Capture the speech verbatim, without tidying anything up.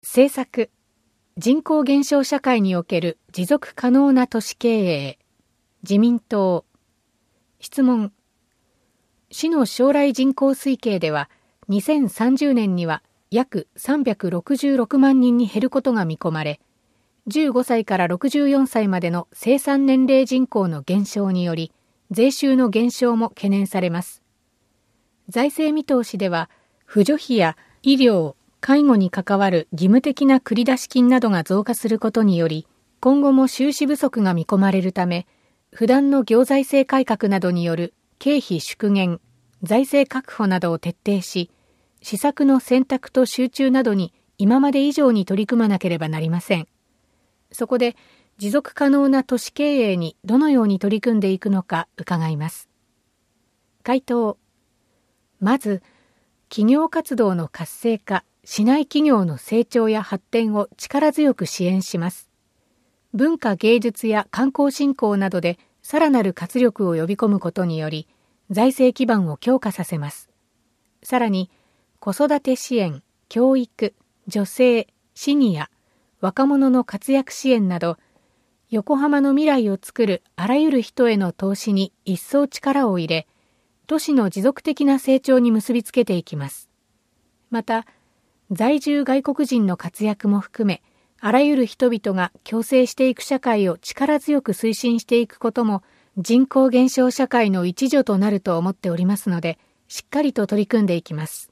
政策、人口減少社会における持続可能な都市経営、自民党。質問。市の将来人口推計では、にせんさんじゅうねんには約さんびゃくろくじゅうろくまんにんに減ることが見込まれ、じゅうごさいからろくじゅうよんさいまでの生産年齢人口の減少により、税収の減少も懸念されます。財政見通しでは、扶助費や医療、介護に関わる義務的な繰出金などが増加することにより、今後も収支不足が見込まれるため、不断の行財政改革などによる経費縮減、財政確保などを徹底し、施策の選択と集中などに今まで以上に取り組まなければなりません。そこで、持続可能な都市経営にどのように取り組んでいくのか伺います。回答。まず、企業活動の活性化、市内企業の成長や発展を力強く支援します。文化芸術や観光振興などでさらなる活力を呼び込むことにより、財政基盤を強化させます。さらに、子育て支援、教育、女性、シニア、若者の活躍支援など、横浜の未来をつくるあらゆる人への投資に一層力を入れ、都市の持続的な成長に結びつけていきます。また、在住外国人の活躍も含め、あらゆる人々が共生していく社会を力強く推進していくことも、人口減少社会の一助となると思っておりますので、しっかりと取り組んでいきます。